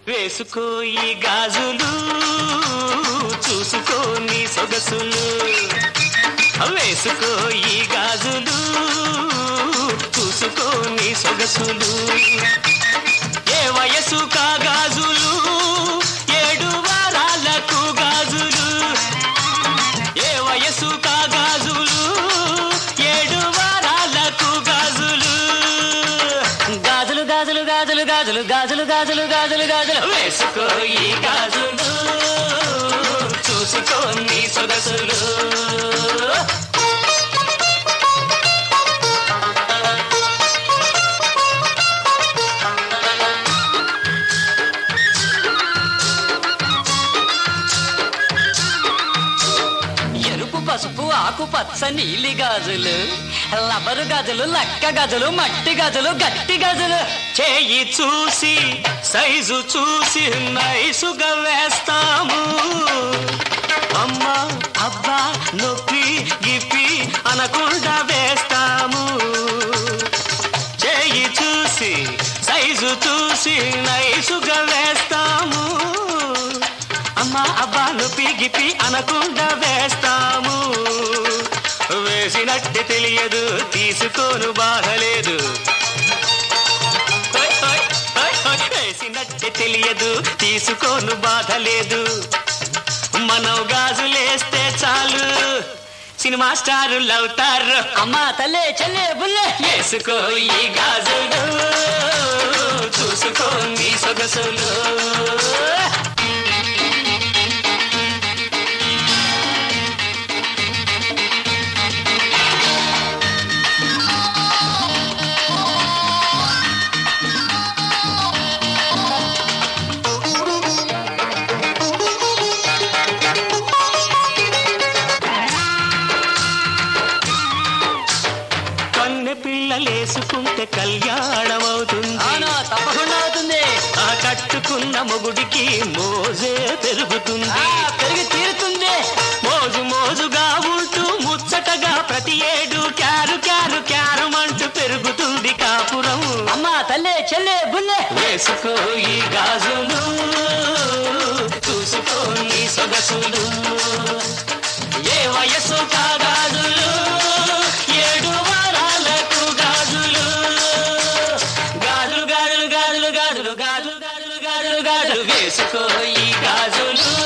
వేసుకో ఈ గాజులు చూసుకో నీ సొగసులు వేసుకో ఈ గాజులు చూసుకో నీ సొగసులు ఏ వయసు కా గాజులు 7 వారాలకు గాజులు ఏ వయసు కా గాజులు 7 వారాలకు గాజులు గాజులు గాజులు గాజులు గాజులు గాజులు గాజులు గాజులు గాజులు వేసుకో ఈ గాజులు చూసుకో నీ సొగసులు పసుపు ఆకుపచ్చ నీలి గాజులు లబరు గాజులు లక్క గాజులు మట్టి గాజులు గట్టి గాజులు చేయి చూసి సైజు చూసి నైసుగా వేస్తాము అమ్మా అబ్బా నొప్పి గిప్పి అనకుండా వేస్తాము చేయి చూసి సైజు చూసి నైసుగా వేస్తాము అమ్మా అబ్బా నొప్పి గిప్పి అనకుండా వేస్తాము వేసినట్టు తెలియదు తీసుకోను బాధలేదు వేసినట్టు తెలియదు తీసుకోను బాధలేదు మనం గాజులేస్తే చాలు సినిమా స్టారులు అవుతారు అమ్మా తల్లే చెల్లే బుల్లే వేసుకో ఈ గాజులు చూసుకో నీ సొగసులు పిల్లలేసుకుంటే కళ్యాణం అవుతుంది తప్పకుండా అవుతుంది ఆ కట్టుకున్న మొగుడికి మోజే పెరుగుతుంది పెరిగి తీరుతుంది మోజు మోజుగా ఉంటూ ముచ్చటగా ప్రతి ఏడు క్యారు క్యారు క్యారమంటూ పెరుగుతుంది కాపురం అమ్మా తల్లే చెల్లే బుల్లే వేసుకో ఈ గాజులు చూసుకో నీ సొగసులు ఏ వయసు కా గాజులు 7 వారాలకు గాజులు గాజులు గాజులు గాజులు గాజులు గాజులు గాజులు గాజులు గాజులు వేసుకో ఈ గాజులు